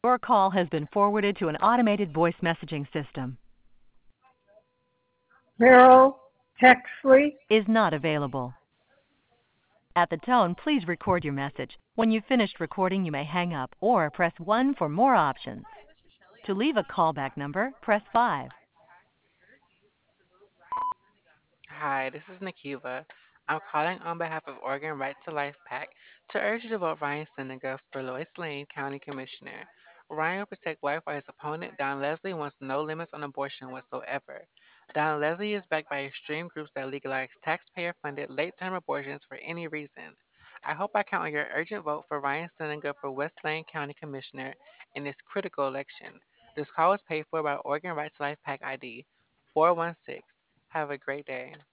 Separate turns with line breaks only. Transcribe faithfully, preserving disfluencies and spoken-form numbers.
Your call has been forwarded to an automated voice messaging system.
Merrill Hexley.
Is not available. At the tone, please record your message. When you've finished recording, you may hang up or press one for more options. To leave a callback number, press five.
Hi, this is Nikiva. I'm calling on behalf of Oregon Right to Life PAC to urge you to vote Ryan Seneca for Lois Lane County Commissioner. Ryan will protect life while his opponent, Don Leslie, wants no limits on abortion whatsoever. Don Leslie is backed by extreme groups that legalize taxpayer funded late term abortions for any reason. I hope I count on your urgent vote for Ryan Seneca for West Lane County Commissioner in this critical election. This call was paid for by Oregon Right to Life PAC I D four one six. Have a great day.